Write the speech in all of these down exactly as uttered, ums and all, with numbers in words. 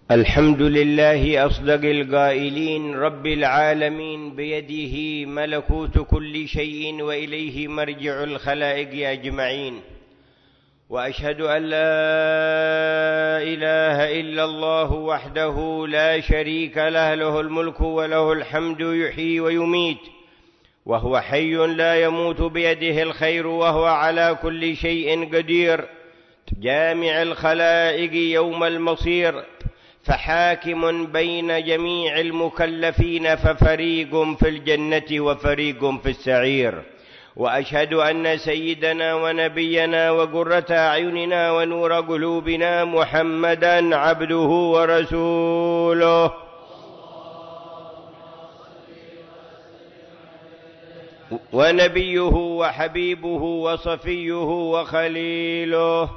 الحمد لله أصدق القائلين رب العالمين بيده ملكوت كل شيء وإليه مرجع الخلائق أجمعين، وأشهد أن لا إله إلا الله وحده لا شريك له، له الملك وله الحمد يحيي ويميت، وهو حي لا يموت بيده الخير وهو على كل شيء قدير، جامع الخلائق يوم المصير، فحاكم بين جميع المكلفين، ففريق في الجنة وفريق في السعير. وأشهد أن سيدنا ونبينا وقرة أعيننا ونور قلوبنا محمدًا عبده ورسوله، ونبيه وحبيبه وصفيه وخليله،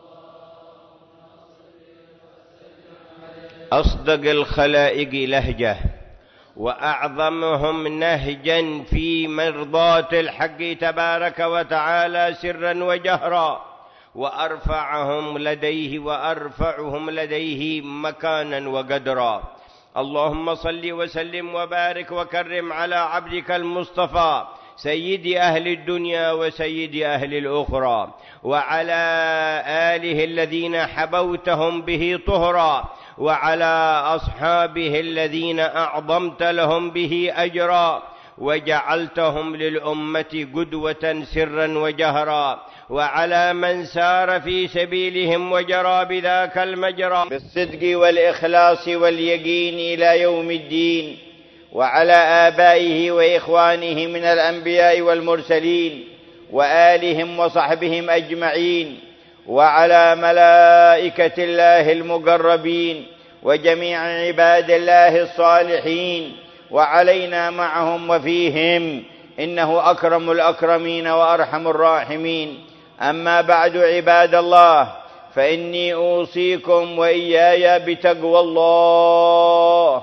أصدق الخلائق لهجة وأعظمهم نهجا في مرضاة الحق تبارك وتعالى سرا وجهرا، وأرفعهم لديه وأرفعهم لديه مكانا وقدرا. اللهم صل وسلم وبارك وكرم على عبدك المصطفى سيد أهل الدنيا وسيد أهل الأخرى، وعلى آله الذين حبوتهم به طهرا، وعلى أصحابه الذين أعظمت لهم به أجرا، وجعلتهم للأمة قدوة سرا وجهرا، وعلى من سار في سبيلهم وجرى بذاك المجرى بالصدق والإخلاص واليقين إلى يوم الدين، وعلى آبائه وإخوانه من الأنبياء والمرسلين وآلهم وصحبهم أجمعين، وعلى ملائكة الله المقربين وجميع عباد الله الصالحين، وعلينا معهم وفيهم، إنه أكرم الأكرمين وأرحم الراحمين. أما بعد، عباد الله، فإني أوصيكم وإياي بتقوى الله،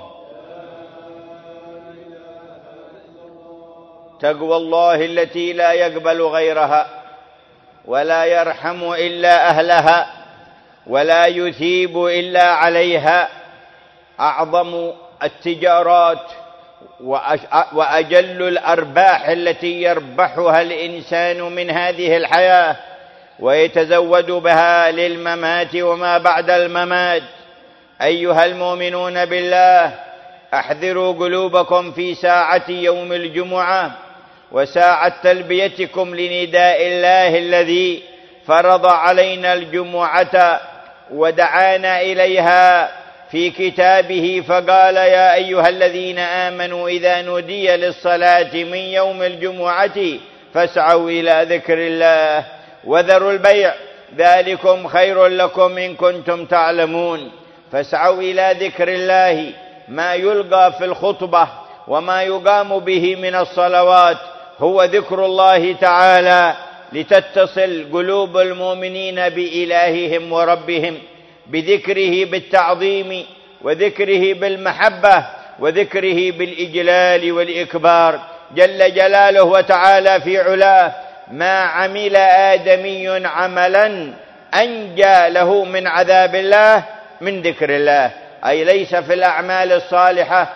تقوى الله التي لا يقبل غيرها، ولا يرحم إلا أهلها، ولا يثيب إلا عليها. أعظم التجارات وأجل الأرباح التي يربحها الإنسان من هذه الحياة ويتزود بها للممات وما بعد الممات. أيها المؤمنون بالله، أحذروا قلوبكم في ساعة يوم الجمعة وساعة تلبيتكم لنداء الله الذي فرض علينا الجمعة ودعانا إليها في كتابه، فقال: يا أيها الذين آمنوا إذا نودي للصلاة من يوم الجمعة فاسعوا إلى ذكر الله وذروا البيع، ذلكم خير لكم إن كنتم تعلمون. فاسعوا إلى ذكر الله، ما يلقى في الخطبة وما يقام به من الصلوات هو ذكر الله تعالى، لتتصل قلوب المؤمنين بإلههم وربهم، بذكره بالتعظيم، وذكره بالمحبة، وذكره بالإجلال والإكبار جل جلاله وتعالى في علاه. ما عمل آدمي عملا أنجى له من عذاب الله من ذكر الله، أي ليس في الأعمال الصالحة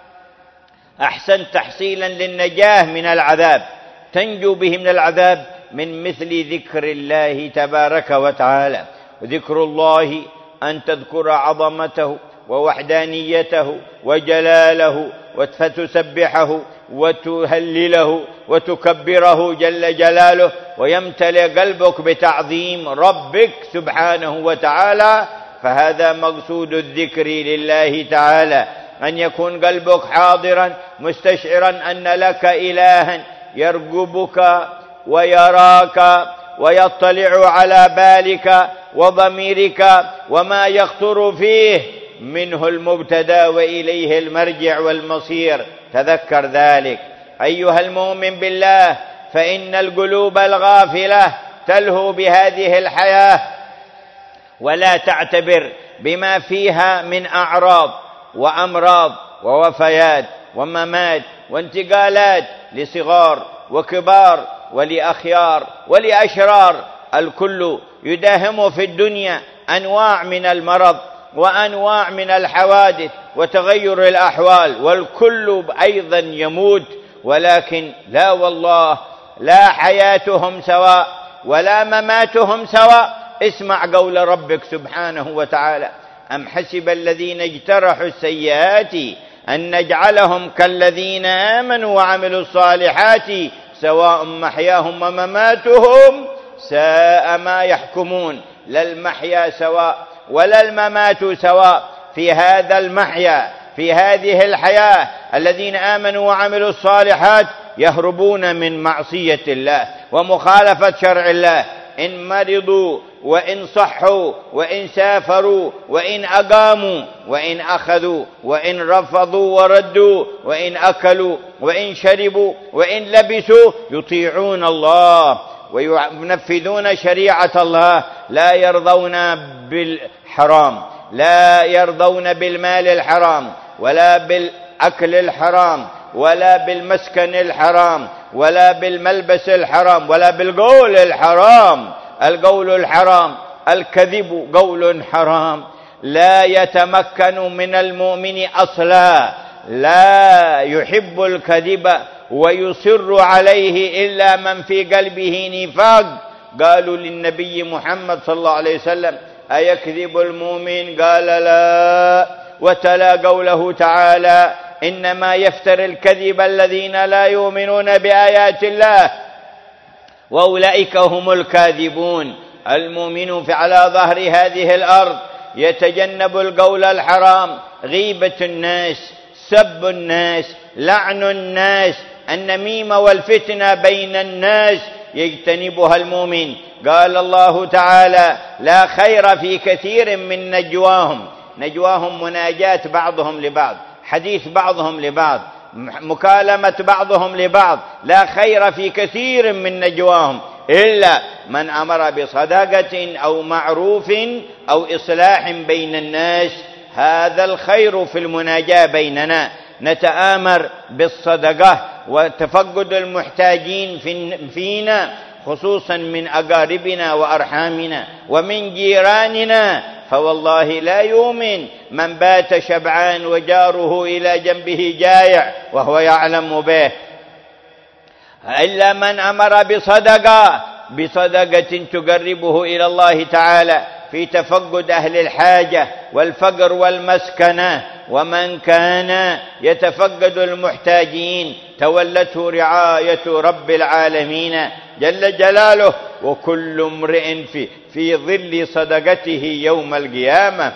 أحسن تحصيلا للنجاة من العذاب، تنجو به من العذاب من مثل ذكر الله تبارك وتعالى. وذكر الله أن تذكر عظمته ووحدانيته وجلاله، فتسبحه وتهلله وتكبره جل جلاله، ويمتلئ قلبك بتعظيم ربك سبحانه وتعالى. فهذا مقصود الذكر لله تعالى، أن يكون قلبك حاضرا مستشعرا أن لك إلها يرقبك ويراك ويطلع على بالك وضميرك وما يخطر فيه، منه المبتدأ وإليه المرجع والمصير. تذكر ذلك أيها المؤمن بالله، فإن القلوب الغافلة تلهو بهذه الحياة ولا تعتبر بما فيها من أعراض وأمراض ووفيات وممات وانتقالات لصغار وكبار ولأخيار ولأشرار. الكل يداهم في الدنيا أنواع من المرض وأنواع من الحوادث وتغير الأحوال، والكل أيضا يموت، ولكن لا والله لا حياتهم سواء ولا مماتهم سواء. اسمع قول ربك سبحانه وتعالى: أم حسب الذين اجترحوا السيئات أن نجعلهم كالذين آمنوا وعملوا الصالحات سواء محياهم ومماتهم ساء ما يحكمون. لا المحيا سواء ولا الممات سواء. في هذا المحيا، في هذه الحياة، الذين آمنوا وعملوا الصالحات يهربون من معصية الله ومخالفة شرع الله، إن مرضوا وإن صحوا وإن سافروا وإن أقاموا وإن أخذوا وإن رفضوا وردوا وإن أكلوا وإن شربوا وإن لبسوا يطيعون الله وينفذون شريعة الله. لا يرضون بالحرام، لا يرضون بالمال الحرام ولا بالأكل الحرام ولا بالمسكن الحرام ولا بالملبس الحرام ولا بالقول الحرام. القول الحرام، الكذب قول حرام، لا يتمكن من المؤمن أصلا، لا يحب الكذب ويصر عليه إلا من في قلبه نفاق. قالوا للنبي محمد صلى الله عليه وسلم: أيكذب المؤمن؟ قال لا. وتلا قوله تعالى: إنما يفتر الكذب الذين لا يؤمنون بآيات الله وأولئك هم الكاذبون. المؤمن على ظهر هذه الأرض يتجنب القول الحرام، غيبة الناس، سب الناس، لعن الناس، النميمة والفتنة بين الناس يجتنبها المؤمن. قال الله تعالى: لا خير في كثير من نجواهم. نجواهم مناجاة بعضهم لبعض، حديث بعضهم لبعض، مكالمة بعضهم لبعض. لا خير في كثير من نجواهم إلا من أمر بصدقة أو معروف أو إصلاح بين الناس. هذا الخير في المناجاة بيننا، نتآمر بالصدقة وتفقد المحتاجين فينا، خصوصا من أقاربنا وأرحامنا ومن جيراننا. فوالله لا يؤمن من بات شبعان وجاره إلى جنبه جائع وهو يعلم به، إلا من أمر بصدقة بصدقة تقربه إلى الله تعالى في تفقد أهل الحاجة والفقر والمسكنة. ومن كان يتفقد المحتاجين تولته رعاية رب العالمين جل جلاله، وكل امرئ في, في ظل صدقته يوم القيامة،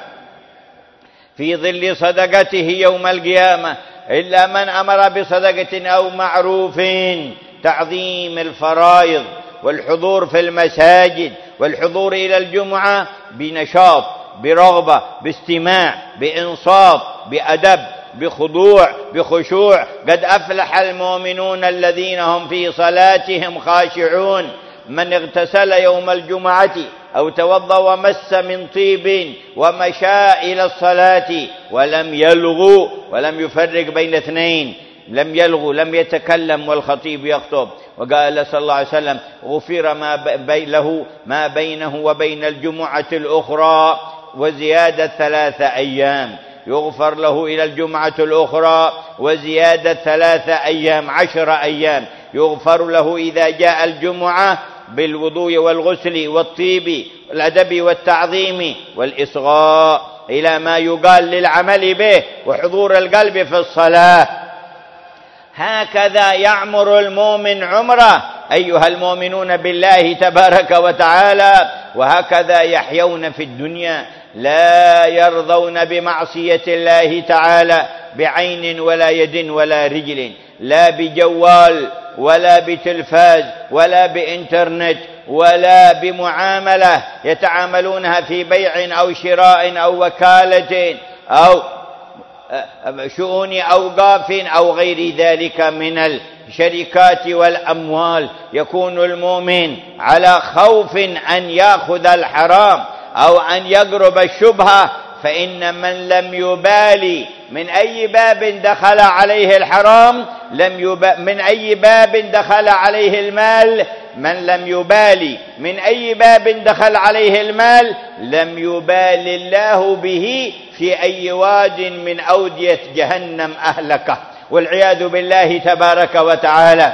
في ظل صدقته يوم القيامة، إلا من أمر بصدقة أو معروف. تعظيم الفرائض والحضور في المساجد والحضور إلى الجمعة بنشاط، برغبة، باستماع، بإنصات، بأدب، بخضوع، بخشوع. قد أفلح المؤمنون الذين هم في صلاتهم خاشعون. من اغتسل يوم الجمعة أو توضأ ومس من طيب ومشى إلى الصلاة ولم يلغو، ولم يفرق بين اثنين، لم يلغو، لم يتكلم والخطيب يخطب. وقال صلى الله عليه وسلم: غفر ما له ما بينه وبين الجمعة الأخرى وزيادة ثلاثة أيام. يغفر له إلى الجمعة الأخرى وزيادة ثلاثة أيام، عشر أيام. يغفر له إذا جاء الجمعة بالوضوء والغسل والطيب والأدب والتعظيم والإصغاء إلى ما يقال للعمل به وحضور القلب في الصلاة. هكذا يعمر المؤمن عمره أيها المؤمنون بالله تبارك وتعالى، وهكذا يحيون في الدنيا. لا يرضون بمعصية الله تعالى بعين ولا يد ولا رجل، لا بجوال ولا بتلفاز ولا بإنترنت ولا بمعاملة يتعاملونها في بيع أو شراء أو وكالة أو شؤون أوقاف أو غير ذلك من الشركات والأموال. يكون المؤمن على خوف أن يأخذ الحرام أو أن يقرب الشبهة فإن من لم يبالي من أي باب دخل عليه الحرام لم يب... من أي باب دخل عليه المال من لم يبالي من أي باب دخل عليه المال لم يبال الله به في أي واد من أودية جهنم أهلكه، والعياذ بالله تبارك وتعالى،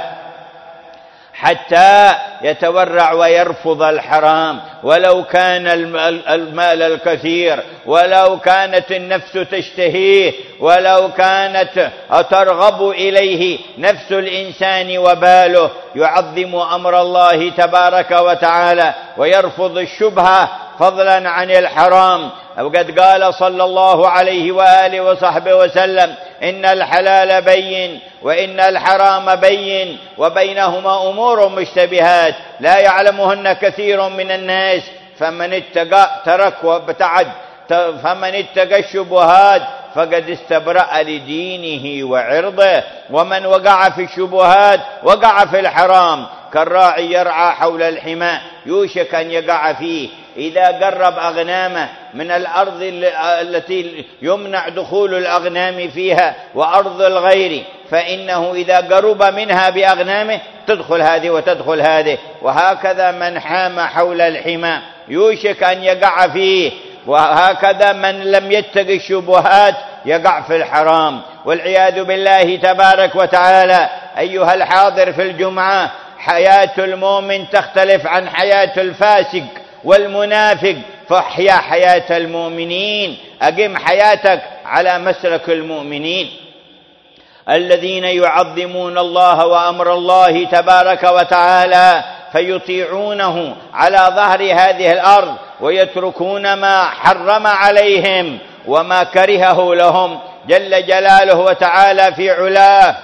حتى يتورع ويرفض الحرام ولو كان المال الكثير، ولو كانت النفس تشتهيه، ولو كانت ترغب إليه نفس الإنسان وباله، يعظم أمر الله تبارك وتعالى ويرفض الشبهة فضلا عن الحرام. وقد قال صلى الله عليه وآله وصحبه وسلم: إن الحلال بين وإن الحرام بين وبينهما أمور مشتبهات لا يعلمهن كثير من الناس، فمن اتقى ترك وابتعد فمن اتقى الشبهات فقد استبرأ لدينه وعرضه، ومن وقع في الشبهات وقع في الحرام كالراعي يرعى حول الحمى يوشك أن يقع فيه. إذا قرب أغنامه من الأرض التي يمنع دخول الأغنام فيها وأرض الغير، فإنه إذا قرب منها بأغنامه تدخل هذه وتدخل هذه، وهكذا من حام حول الحمى يوشك أن يقع فيه، وهكذا من لم يتق الشبهات يقع في الحرام، والعياذ بالله تبارك وتعالى. أيها الحاضر في الجمعة، حياة المؤمن تختلف عن حياة الفاسق والمنافق، فاحيا حياة المؤمنين، أقم حياتك على مسلك المؤمنين الذين يعظمون الله وأمر الله تبارك وتعالى فيطيعونه على ظهر هذه الأرض، ويتركون ما حرم عليهم وما كرهه لهم جل جلاله وتعالى في علاه.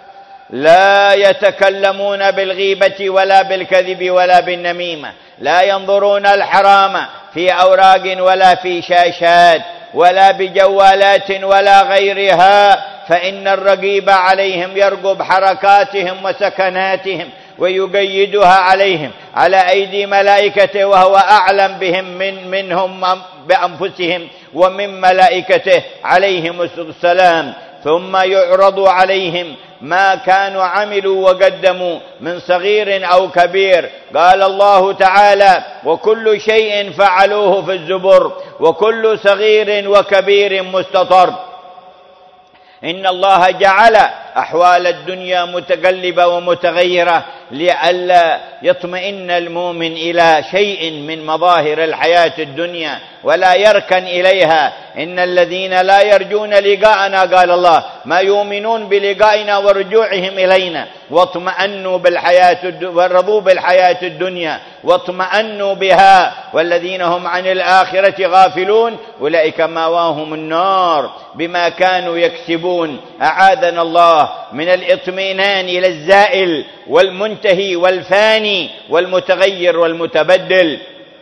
لا يتكلمون بالغيبة ولا بالكذب ولا بالنميمة، لا ينظرون الحرام في أوراق ولا في شاشات ولا بجوالات ولا غيرها، فإن الرقيب عليهم يرقب حركاتهم وسكناتهم ويقيدها عليهم على أيدي ملائكته، وهو أعلم بهم من منهم بأنفسهم ومن ملائكته عليهم السلام. ثم يعرض عليهم ما كانوا عملوا وقدموا من صغير أو كبير. قال الله تعالى: وكل شيء فعلوه في الزبر وكل صغير وكبير مستطر. إن الله جعل أحوال الدنيا متقلبة ومتغيرة لئلا يطمئن المؤمن إلى شيء من مظاهر الحياة الدنيا ولا يركن إليها. إن الذين لا يرجون لقاءنا، قال الله، ما يؤمنون بلقائنا ورجوعهم إلينا واطمأنوا بالحياة ورضوا بالحياة الدنيا واطمأنوا بها، والذين هم عن الآخرة غافلون أولئك مأواهم النار بما كانوا يكسبون. أعاذنا الله من الاطمئنان إلى الزائل والمنتهي والفاني والمتغير والمتبدل.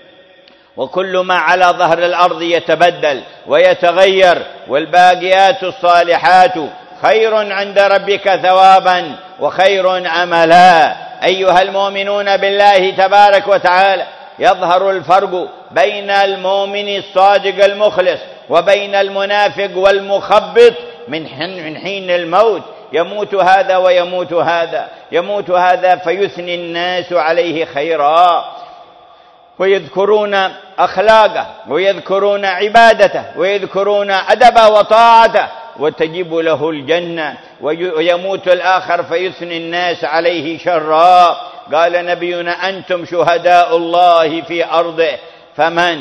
وكل ما على ظهر الأرض يتبدل ويتغير، والباقيات الصالحات خير عند ربك ثوابا وخير أملا. أيها المؤمنون بالله تبارك وتعالى، يظهر الفرق بين المؤمن الصادق المخلص وبين المنافق والمخبط من حين الموت. يموت هذا ويموت هذا، يموت هذا فيثني الناس عليه خيرا ويذكرون أخلاقه ويذكرون عبادته ويذكرون أدبه وطاعته وتجب له الجنة، ويموت الآخر فيثني الناس عليه شرا. قال نبينا: أنتم شهداء الله في أرضه، فمن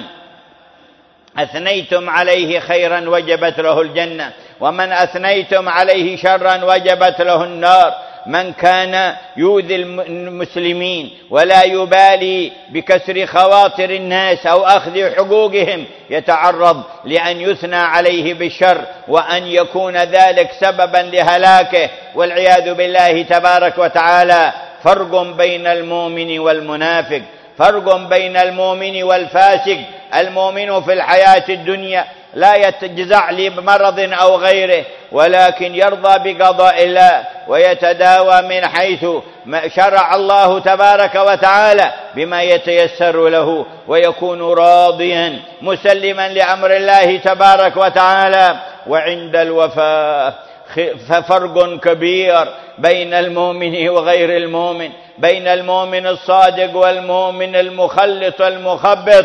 أثنيتم عليه خيرا وجبت له الجنة، ومن أثنيتم عليه شرا وجبت له النار. من كان يؤذي المسلمين ولا يبالي بكسر خواطر الناس أو أخذ حقوقهم يتعرض لأن يثنى عليه بالشر وأن يكون ذلك سببا لهلاكه، والعياذ بالله تبارك وتعالى. فرق بين المؤمن والمنافق، فرق بين المؤمن والفاسق. المؤمن في الحياة الدنيا لا يتجزع لمرض أو غيره، ولكن يرضى بقضاء الله ويتداوى من حيث شرع الله تبارك وتعالى بما يتيسر له، ويكون راضيا مسلما لأمر الله تبارك وتعالى. وعند الوفاة ففرق كبير بين المؤمن وغير المؤمن، بين المؤمن الصادق والمؤمن المخلط المخبط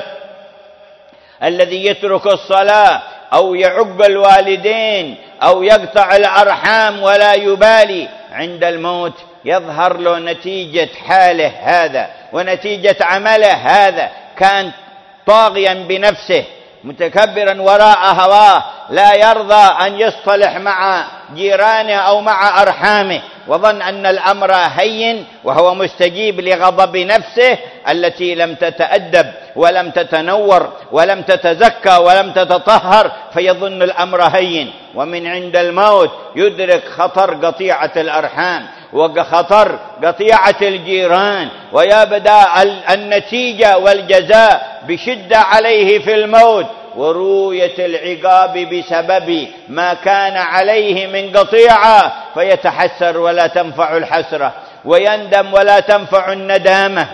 الذي يترك الصلاة أو يعق الوالدين أو يقطع الأرحام ولا يبالي. عند الموت يظهر له نتيجة حاله هذا ونتيجة عمله هذا. كان طاغيا بنفسه متكبرا وراء هواه، لا يرضى أن يصطلح مع جيرانه أو مع أرحامه، وظن أن الأمر هين وهو مستجيب لغضب نفسه التي لم تتأدب ولم تتنور ولم تتزكى ولم تتطهر، فيظن الأمر هين. ومن عند الموت يدرك خطر قطيعة الأرحام وخطر قطيعة الجيران، ويبدأ النتيجة والجزاء بشدة عليه في الموت، ورؤية العقاب بسبب ما كان عليه من قطيعة، فيتحسر ولا تنفع الحسرة، ويندم ولا تنفع الندامة،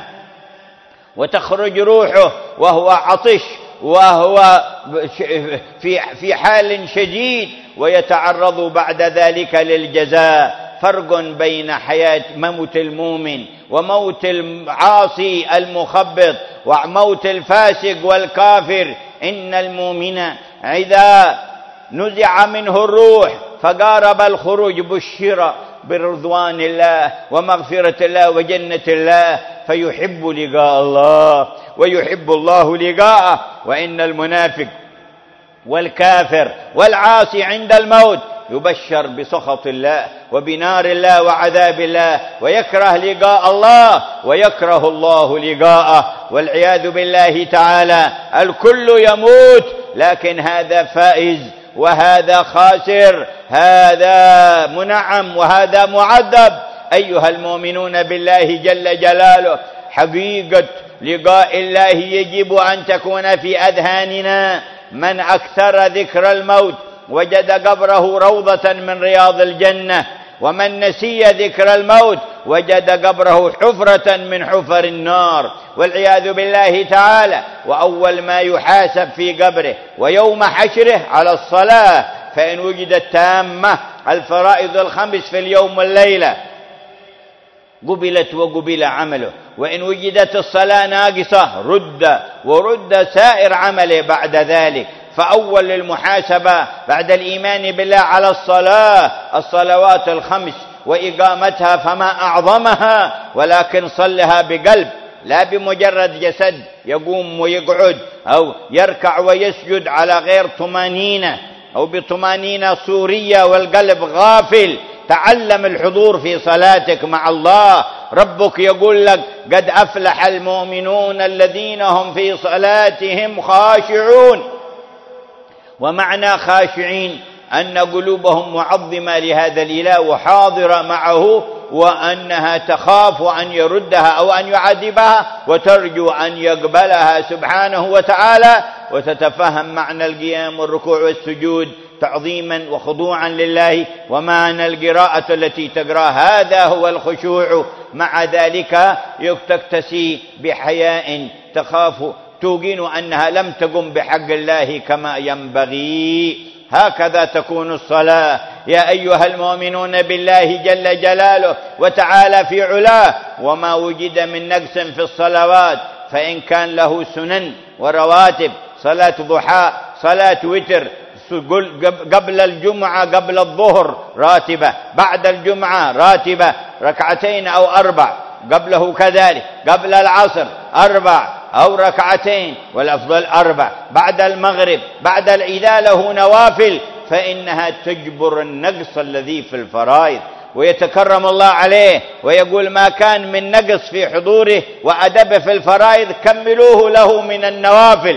وتخرج روحه وهو عطش وهو في في حال شديد، ويتعرض بعد ذلك للجزاء. فرق بين حياة موت المؤمن وموت العاصي المخبط وموت الفاسق والكافر. إن المؤمن إذا نزع منه الروح فقارب الخروج بشر برضوان الله ومغفرة الله وجنة الله، فيحب لقاء الله ويحب الله لقاءه. وإن المنافق والكافر والعاصي عند الموت يبشر بسخط الله وبنار الله وعذاب الله، ويكره لقاء الله ويكره الله لقاءه، والعياذ بالله تعالى. الكل يموت، لكن هذا فائز وهذا خاسر، هذا منعم وهذا معذب. أيها المؤمنون بالله جل جلاله، حقيقة لقاء الله يجب أن تكون في أذهاننا. من أكثر ذكر الموت وجد قبره روضة من رياض الجنة، ومن نسي ذكر الموت وجد قبره حفرة من حفر النار، والعياذ بالله تعالى. وأول ما يحاسب في قبره ويوم حشره على الصلاة، فإن وجدت تامة الفرائض الخمس في اليوم والليلة قبلت وقبل عمله، وإن وجدت الصلاة ناقصة رد ورد سائر عمله بعد ذلك. فأول المحاسبة بعد الإيمان بالله على الصلاة الصلوات الخمس وإقامتها، فما أعظمها، ولكن صلها بقلب لا بمجرد جسد يقوم ويقعد أو يركع ويسجد على غير طمانينة أو بطمانينة صورية والقلب غافل. تعلم الحضور في صلاتك مع الله. ربك يقول لك: قد أفلح المؤمنون الذين هم في صلاتهم خاشعون. ومعنى خاشعين أن قلوبهم معظمة لهذا الإله وحاضرة معه، وأنها تخاف أن يردها أو أن يعذبها، وترجو أن يقبلها سبحانه وتعالى، وتتفهم معنى القيام والركوع والسجود تعظيما وخضوعا لله، ومعنى القراءة التي تقرأ هذا هو الخشوع. مع ذلك تكتسي بحياء تخاف توقن أنها لم تقم بحق الله كما ينبغي. هكذا تكون الصلاة يا أيها المؤمنون بالله جل جلاله وتعالى في علاه. وما وجد من نقص في الصلوات فإن كان له سنن ورواتب، صلاة ضحى، صلاة وتر، قبل الجمعة قبل الظهر راتبة، بعد الجمعة راتبة ركعتين أو أربع، قبله كذلك، قبل العصر أربع أو ركعتين، والأفضل أربع، بعد المغرب، بعد العشاء له نوافل، فإنها تجبر النقص الذي في الفرائض. ويتكرم الله عليه ويقول: ما كان من نقص في حضوره وأدب في الفرائض كملوه له من النوافل.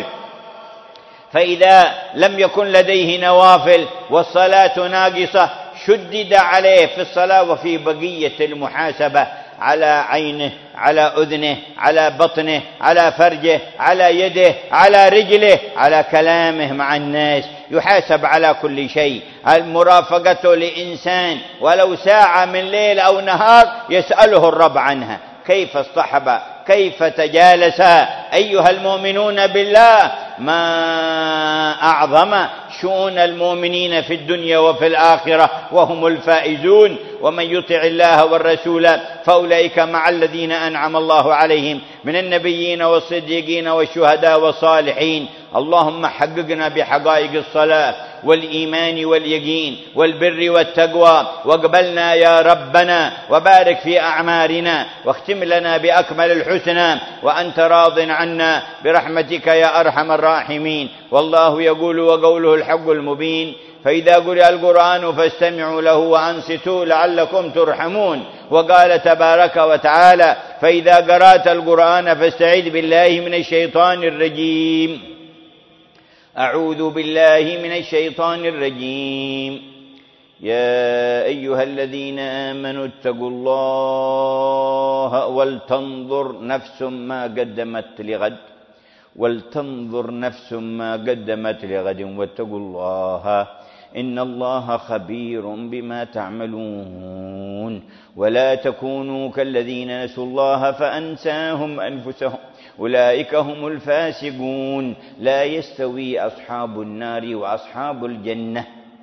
فإذا لم يكن لديه نوافل والصلاة ناقصة شدد عليه في الصلاة وفي بقية المحاسبة على عينه، على أذنه، على بطنه، على فرجه، على يده، على رجله، على كلامه مع الناس. يحاسب على كل شيء. المرافقة لإنسان ولو ساعة من ليل أو نهار يسأله الرب عنها، كيف اصطحب، كيف تجالس. أيها المؤمنون بالله، ما أعظم شؤون المؤمنين في الدنيا وفي الآخرة وهم الفائزون. ومن يطع الله والرسول فأولئك مع الذين أنعم الله عليهم من النبيين والصديقين والشهداء والصالحين. اللهم حققنا بحقائق الصلاة والإيمان واليقين والبر والتقوى، واقبلنا يا ربنا، وبارك في أعمارنا، واختم لنا بأكمل الحسنى، وأنت راض عنا برحمتك يا أرحم الراحمين. والله يقول وقوله الحق المبين: فإذا قرئ القرآن فاستمعوا له وأنصتوا لعلكم ترحمون. وقال تبارك وتعالى: فإذا قرأت القرآن فاستعذ بالله من الشيطان الرجيم. أعوذ بالله من الشيطان الرجيم. يا أيها الذين آمنوا اتقوا الله ولتنظر نفس ما قدمت لغد ولتنظر نفس ما قدمت لغد واتقوا الله إن الله خبير بما تعملون. ولا تكونوا كالذين نسوا الله فأنساهم أنفسهم أولئك هم الفاسقون. لا يستوي أصحاب النار وأصحاب الجنة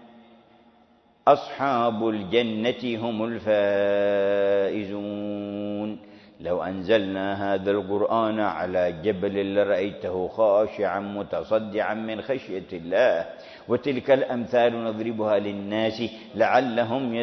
أصحاب الجنة هم الفائزون. لو أنزلنا هذا القرآن على جبل لرأيته خاشعا متصدعا من خشية الله. وتلك الأمثال نضربها للناس لعلهم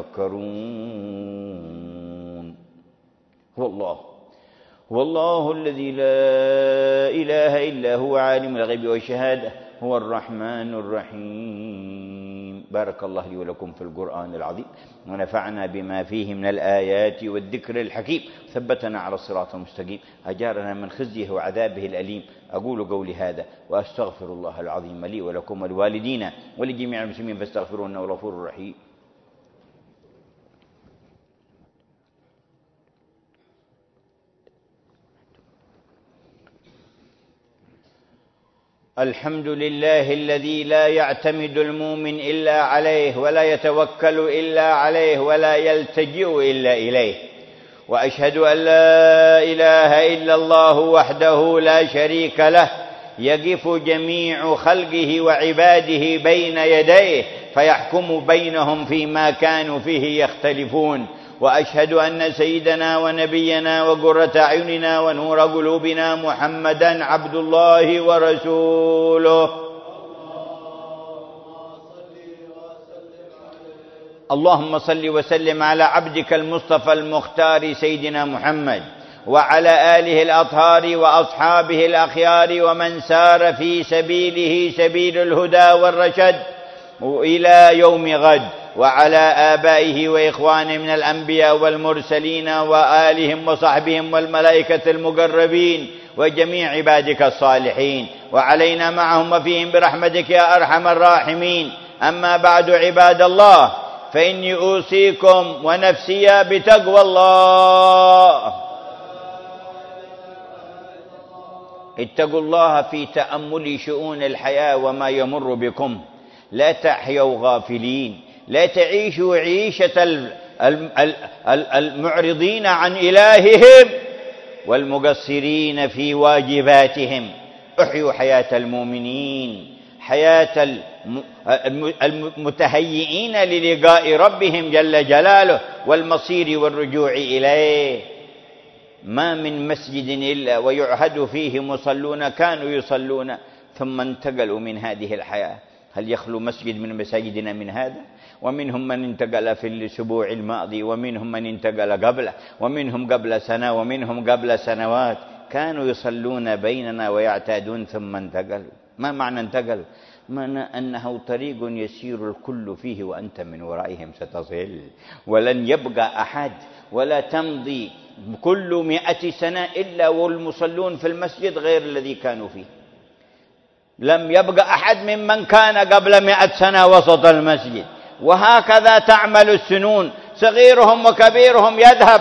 يتفكرون. هو الله هو الله الذي لا إله إلا هو عالم الغيب والشهادة هو الرحمن الرحيم. بارك الله لي ولكم في القرآن العظيم، ونفعنا بما فيه من الآيات والذكر الحكيم، ثبتنا على الصراط المستقيم، أجارنا من خزيه وعذابه الأليم. أقول قولي هذا وأستغفر الله العظيم لي ولكم ولوالدينا ولجميع المسلمين فاستغفروه إنه غفور رحيم. الحمد لله الذي لا يعتمد المؤمن إلا عليه، ولا يتوكل إلا عليه، ولا يلتجئ إلا إليه. وأشهد أن لا إله إلا الله وحده لا شريك له، يقف جميع خلقه وعباده بين يديه فيحكم بينهم فيما كانوا فيه يختلفون. وأشهد أن سيدنا ونبينا وقرة أعيننا ونور قلوبنا محمدا عبد الله ورسوله. اللهم صل وسلم على عبدك المصطفى المختار سيدنا محمد وعلى آله الأطهار وأصحابه الأخيار ومن سار في سبيله سبيل الهدى والرشد إلى يوم غد، وعلى آبائه وإخوانه من الأنبياء والمرسلين وآلهم وصحبهم والملائكة المقربين وجميع عبادك الصالحين، وعلينا معهم وفيهم برحمتك يا أرحم الراحمين. أما بعد عباد الله، فإني أوصيكم ونفسي بتقوى الله. اتقوا الله في تأمل شؤون الحياة وما يمر بكم، لا تحيوا غافلين، لا تعيشوا عيشة المعرضين عن إلههم والمقصرين في واجباتهم. احيوا حياة المؤمنين، حياة المتهيئين للقاء ربهم جل جلاله والمصير والرجوع إليه. ما من مسجد إلا ويعهد فيه مصلون كانوا يصلون ثم انتقلوا من هذه الحياة. هل يخلو مسجد من مساجدنا من هذا؟ ومنهم من انتقل في الأسبوع الماضي، ومنهم من انتقل قبله، ومنهم قبل سنة، ومنهم قبل سنوات. كانوا يصلون بيننا ويعتادون ثم انتقلوا. ما معنى انتقلوا؟ معنى أنه طريق يسير الكل فيه وأنت من ورائهم ستصل، ولن يبقى أحد ولا تمضي كل مئة سنة إلا والمصلون في المسجد غير الذي كانوا فيه. لم يبقى أحد ممن كان قبل مئة سنة وسط المسجد. وهكذا تعمل السنون، صغيرهم وكبيرهم يذهب.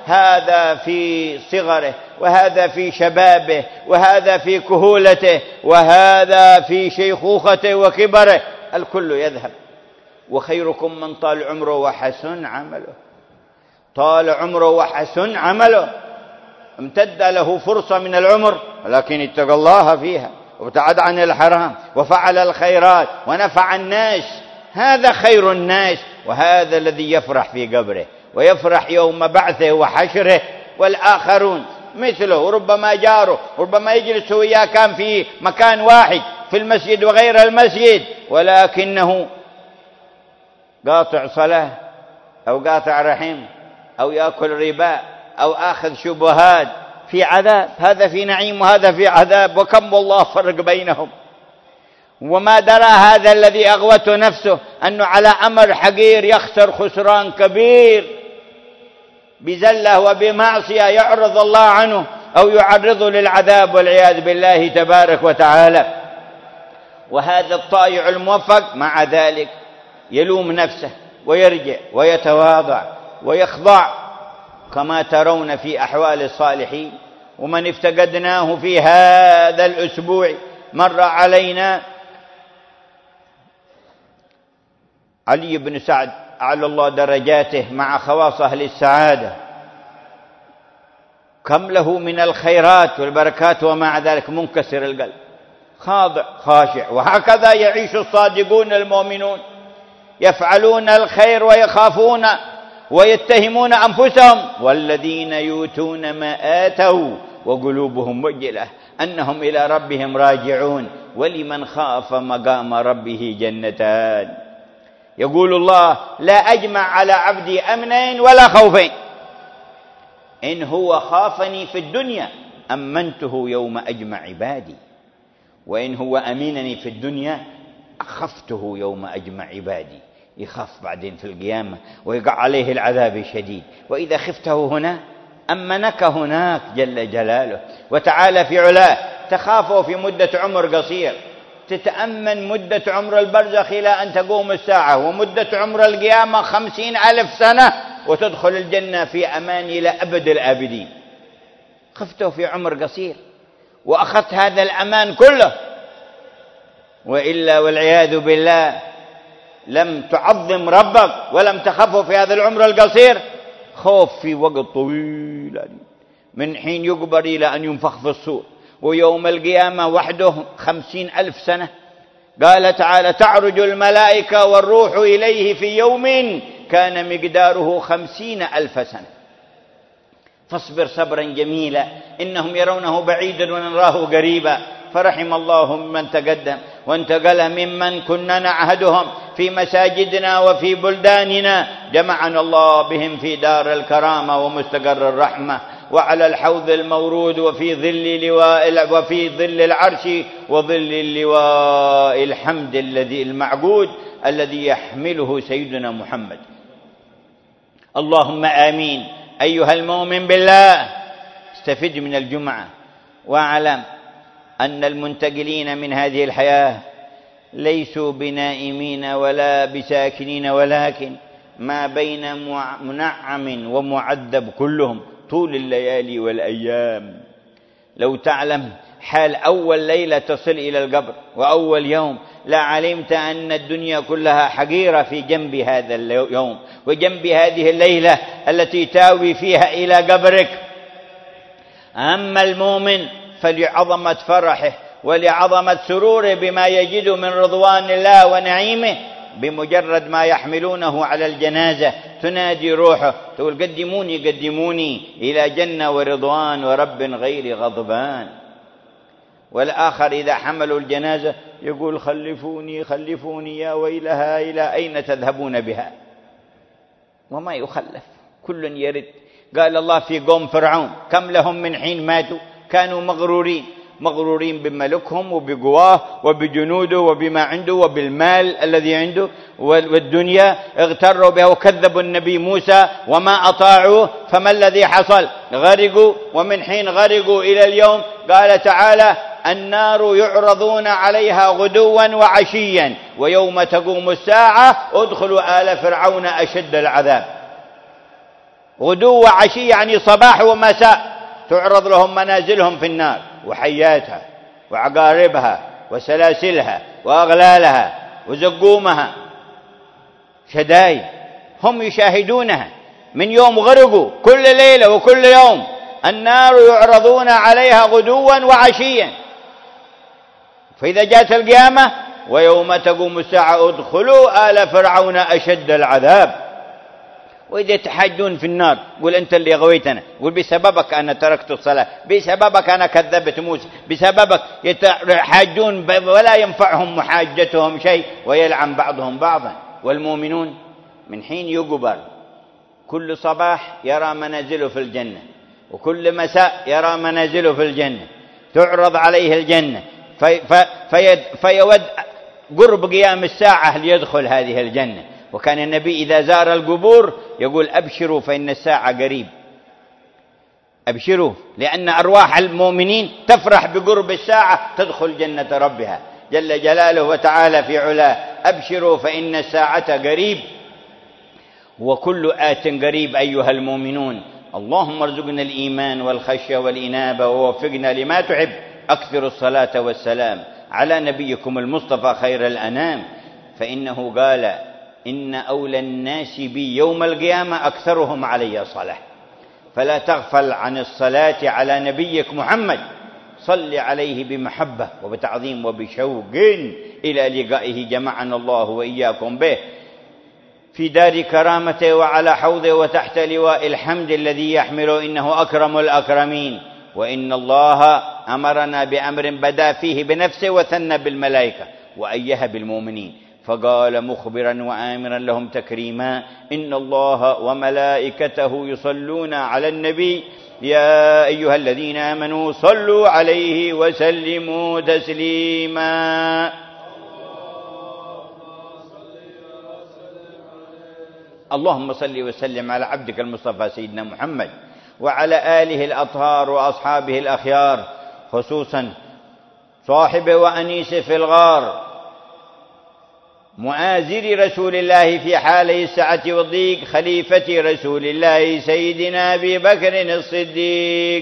هذا في صغره، وهذا في شبابه، وهذا في كهولته، وهذا في شيخوخته وكبره، الكل يذهب. وخيركم من طال عمره وحسن عمله. طال عمره وحسن عمله، امتد له فرصة من العمر، ولكن اتقى الله فيها وابتعد عن الحرام وفعل الخيرات ونفع الناس، هذا خير الناس، وهذا الذي يفرح في قبره ويفرح يوم بعثه وحشره. والآخرون مثله، ربما جاره، ربما يجلس وياه كان في مكان واحد في المسجد وغير المسجد، ولكنه قاطع صلاة أو قاطع رحم أو يأكل ربا أو آخذ شبهات، في عذاب. هذا في نعيم وهذا في عذاب، وكم والله فرق بينهم. وما درى هذا الذي أغوته نفسه أنه على أمر حقير يخسر خسران كبير بزلة وبمعصية يعرض الله عنه أو يعرضه للعذاب والعياذ بالله تبارك وتعالى. وهذا الطائع الموفق مع ذلك يلوم نفسه ويرجع ويتواضع ويخضع، كما ترون في أحوال الصالحين. ومن افتقدناه في هذا الأسبوع مر علينا علي بن سعد أعلى الله درجاته مع خواص أهل السعادة، كم له من الخيرات والبركات، ومع ذلك منكسر القلب خاضع خاشع. وهكذا يعيش الصادقون المؤمنون، يفعلون الخير ويخافون ويتهمون أنفسهم، والذين يؤتون ما آتوا وقلوبهم وجلة أنهم إلى ربهم راجعون. ولمن خاف مقام ربه جنتان. يقول الله: لا أجمع على عبدي أمنين ولا خوفين، إن هو خافني في الدنيا أمنته يوم أجمع عبادي، وإن هو أمينني في الدنيا أخفته يوم أجمع عبادي. يخاف بعدين في القيامة ويقع عليه العذاب الشديد. وإذا خفته هنا أمنك هناك جل جلاله وتعالى في علاه. تخافه في مدة عمر قصير، تتأمن مدة عمر البرزخ إلى أن تقوم الساعة، ومدة عمر القيامة خمسين ألف سنة، وتدخل الجنة في أمان إلى أبد الآبدين. خفته في عمر قصير وأخذت هذا الأمان كله، وإلا والعياذ بالله لم تعظم ربك ولم تخفه في هذا العمر القصير. خوف في وقت طويل من حين يقبر إلى أن ينفخ في الصور، ويوم القيامة وحده خمسين ألف سنة. قال تعالى: تعرج الملائكة والروح إليه في يوم كان مقداره خمسين ألف سنة. فاصبر صبرا جميلا، إنهم يرونه بعيدا ونراه قريبا. فرحم الله من تقدم وانتقل ممن كنا نعهدهم في مساجدنا وفي بلداننا، جمعنا الله بهم في دار الكرامة ومستقر الرحمة وعلى الحوض المورود وفي ظل لواء وفي ظل العرش وظل اللواء الحمد الذي المعبود الذي يحمله سيدنا محمد. اللهم آمين. أيها المؤمن بالله، استفد من الجمعة واعلم أن المنتقلين من هذه الحياة ليسوا بنائمين ولا بساكنين، ولكن ما بين منعم ومعذب كلهم طول الليالي والأيام. لو تعلم حال أول ليلة تصل إلى القبر وأول يوم، لا علمت أن الدنيا كلها حقيرة في جنب هذا اليوم وجنب هذه الليلة التي تاوي فيها إلى قبرك. أما المؤمن فلعظمة فرحه ولعظمة سروره بما يجد من رضوان الله ونعيمه، بمجرد ما يحملونه على الجنازة تنادي روحه تقول: قدموني قدموني إلى جنة ورضوان ورب غير غضبان. والآخر إذا حملوا الجنازة يقول: خلفوني خلفوني يا ويلها، إلى أين تذهبون بها؟ وما يخلف، كل يرد. قال الله في قوم فرعون: كم لهم من حين ماتوا كانوا مغرورين مغرورين بملكهم وبقواه وبجنوده وبما عنده وبالمال الذي عنده والدنيا، اغتروا بها وكذبوا النبي موسى وما أطاعوه، فما الذي حصل؟ غرقوا. ومن حين غرقوا إلى اليوم قال تعالى: النار يعرضون عليها غدوا وعشيا ويوم تقوم الساعة ادخلوا آل فرعون أشد العذاب. غدو وعشي يعني صباح ومساء، تعرض لهم منازلهم في النار وحياتها وعقاربها وسلاسلها وأغلالها وزقومها، شدائد هم يشاهدونها من يوم غرقوا، كل ليلة وكل يوم النار يعرضون عليها غدوا وعشيا. فإذا جاءت القيامة ويوم تقوم الساعة ادخلوا آل فرعون أشد العذاب. وإذا يتحاجون في النار، قل أنت اللي غويتنا، قل بسببك أنا تركت الصلاة، بسببك أنا كذبت موسى، بسببك يتحاجون ولا ينفعهم محاجتهم شيء، ويلعن بعضهم بعضا. والمؤمنون من حين يقبر كل صباح يرى منازله في الجنة، وكل مساء يرى منازله في الجنة، تعرض عليه الجنة في في فيود قرب قيام الساعة ليدخل هذه الجنة. وكان النبي إذا زار القبور يقول أبشروا فإن الساعة قريب، أبشروا، لأن أرواح المؤمنين تفرح بقرب الساعة تدخل جنة ربها جل جلاله وتعالى في علاه. أبشروا فإن الساعة قريب، وكل آت قريب أيها المؤمنون. اللهم ارزقنا الإيمان والخشية والإنابة ووفقنا لما تحب. أكثر الصلاة والسلام على نبيكم المصطفى خير الأنام، فإنه قال إن أولى الناس بي يوم القيامة أكثرهم علي صلاة. فلا تغفل عن الصلاة على نبيك محمد، صل عليه بمحبة وبتعظيم وبشوق إلى لقائه جمعنا الله وإياكم به في دار كرامته وعلى حوضه وتحت لواء الحمد الذي يحمله إنه أكرم الأكرمين. وإن الله أمرنا بأمر بدأ فيه بنفسه وثنى بالملائكة وأيها بالمؤمنين، فقال مخبرا وآمرا لهم تكريما إن الله وملائكته يصلون على النبي يا أيها الذين آمنوا صلوا عليه وسلموا تسليما. اللهم صل وسلم على عبدك المصطفى سيدنا محمد وعلى آله الأطهار وأصحابه الأخيار، خصوصا صاحبه وأنيسه في الغار مؤازر رسول الله في حالي السعة والضيق، خليفة رسول الله سيدنا أبي بكر الصديق،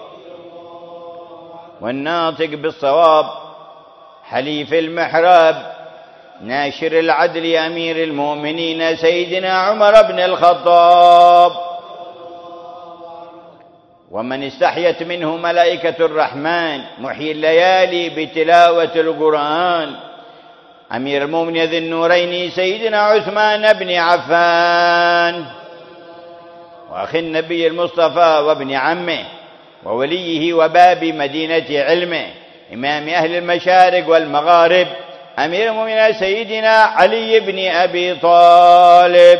والناطق بالصواب حليف المحراب ناشر العدل أمير المؤمنين سيدنا عمر بن الخطاب، ومن استحيت منه ملائكة الرحمن محيي الليالي بتلاوة القرآن أمير المؤمنين ذي النورين سيدنا عثمان بن عفان، وأخي النبي المصطفى وابن عمه ووليه وباب مدينة علمه إمام أهل المشارق والمغارب أمير المؤمنين سيدنا علي بن أبي طالب،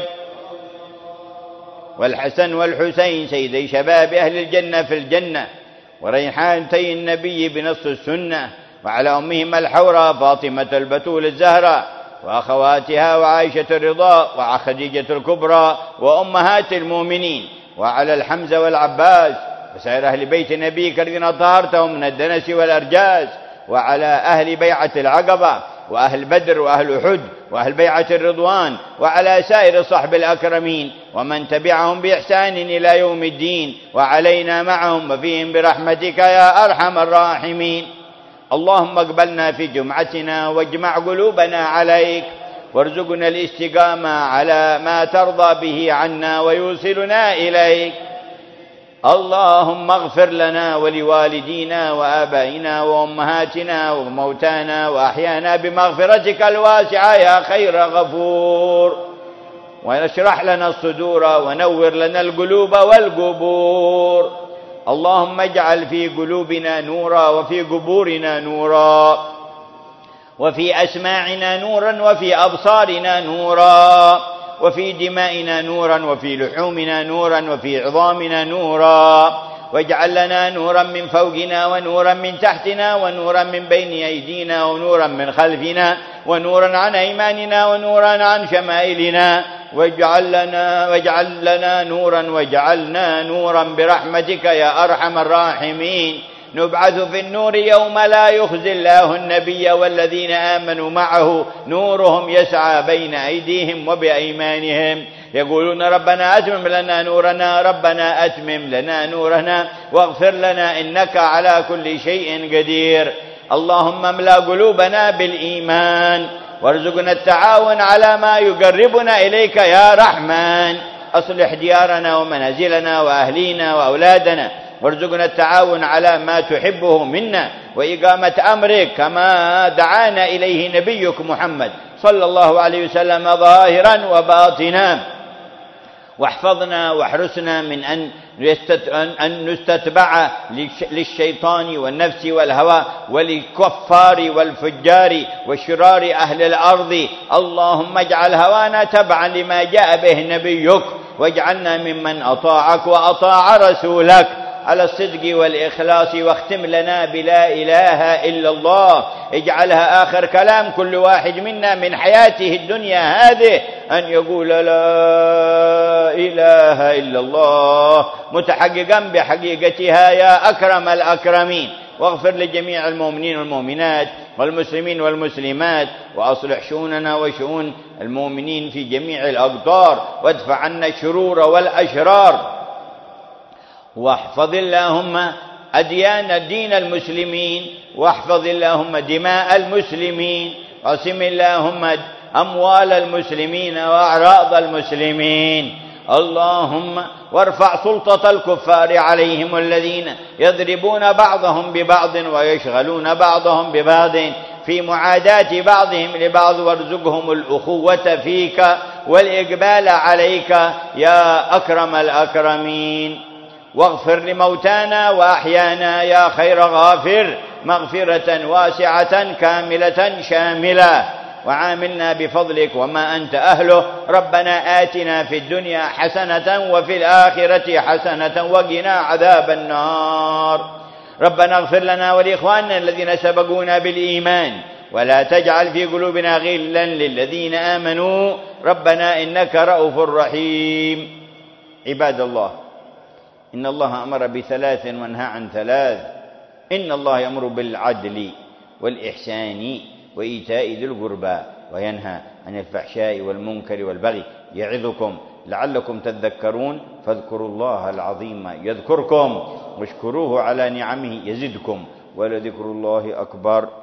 والحسن والحسين سيدي شباب أهل الجنة في الجنة، وريحانتي النبي بنص السنة، وعلى أمهما الحوراء فاطمة البتول الزهراء وأخواتها وعائشة الرضا وخديجة الكبرى وأمهات المؤمنين، وعلى الحمزة والعباس وسائر أهل بيت نبيك الذين طهرتهم من الدنس والأرجاس، وعلى أهل بيعة العقبة وأهل بدر وأهل أحد وأهل بيعة الرضوان، وعلى سائر صحب الأكرمين ومن تبعهم بإحسان إلى يوم الدين، وعلينا معهم وفيهم برحمتك يا أرحم الراحمين. اللهم اقبلنا في جمعتنا واجمع قلوبنا عليك، وارزقنا الاستقامة على ما ترضى به عنا ويوصلنا إليك. اللهم اغفر لنا ولوالدينا وآبائنا وأمهاتنا وموتانا وأحيانا بمغفرتك الواسعة يا خير غفور، واشرح لنا الصدور ونور لنا القلوب والقبور. اللهم اجعل في قلوبنا نورا وفي قبورنا نورا وفي أسماعنا نورا وفي أبصارنا نورا وفي دمائنا نورا وفي لحومنا نورا وفي عظامنا نورا، واجعل لنا نورا من فوقنا ونورا من تحتنا ونورا من بين أيدينا ونورا من خلفنا ونورا عن أيماننا ونورا عن شمائلنا، واجعل لنا, واجعل لنا نورا واجعلنا نورا برحمتك يا أرحم الراحمين. نبعث في النور يوم لا يخزي الله النبي والذين آمنوا معه نورهم يسعى بين أيديهم وبأيمانهم يقولون ربنا أتمم لنا نورنا، ربنا أتمم لنا نورنا واغفر لنا إنك على كل شيء قدير. اللهم املأ قلوبنا بالإيمان وارزقنا التعاون على ما يقربنا إليك يا رحمن. أصلح ديارنا ومنازلنا وأهلينا وأولادنا، وارزقنا التعاون على ما تحبه منا وإقامة أمرك كما دعانا إليه نبيك محمد صلى الله عليه وسلم ظاهرا وباطنا. واحفظنا واحرسنا من أن أن نستتبع للشيطان والنفس والهوى وللكفار والفجار وشرار أهل الأرض. اللهم اجعل هوانا تبعا لما جاء به نبيك، واجعلنا ممن أطاعك وأطاع رسولك على الصدق والإخلاص، واختم لنا بلا إله إلا الله. اجعلها آخر كلام كل واحد منا من حياته الدنيا هذه، أن يقول لا إله إلا الله متحققا بحقيقتها يا أكرم الأكرمين. واغفر لجميع المؤمنين والمؤمنات والمسلمين والمسلمات، وأصلح شؤوننا وشؤون المؤمنين في جميع الأقطار، وادفع عنا الشرور والأشرار. واحفظ اللهم أديان دين المسلمين، واحفظ اللهم دماء المسلمين، واقسم اللهم أموال المسلمين وأعراض المسلمين. اللهم وارفع سلطة الكفار عليهم الذين يضربون بعضهم ببعض ويشغلون بعضهم ببعض في معاداة بعضهم لبعض، وارزقهم الأخوة فيك والإقبال عليك يا أكرم الأكرمين. واغفر لموتانا وأحيانا يا خير غافر مغفرة واسعة كاملة شاملة، وعاملنا بفضلك وما أنت أهله. ربنا آتنا في الدنيا حسنة وفي الآخرة حسنة وقنا عذاب النار. ربنا اغفر لنا ولإخواننا الذين سبقونا بالإيمان، ولا تجعل في قلوبنا غلا للذين آمنوا ربنا إنك رؤوف رحيم. عباد الله، إن الله أمر بثلاث وانهى عن ثلاث. إن الله يأمر بالعدل والإحسان وإيتاء ذي القربى، وينهى عن الفحشاء والمنكر والبغي، يعظكم لعلكم تذكرون. فاذكروا الله العظيم يذكركم، واشكروه على نعمه يزدكم، ولذكر الله أكبر.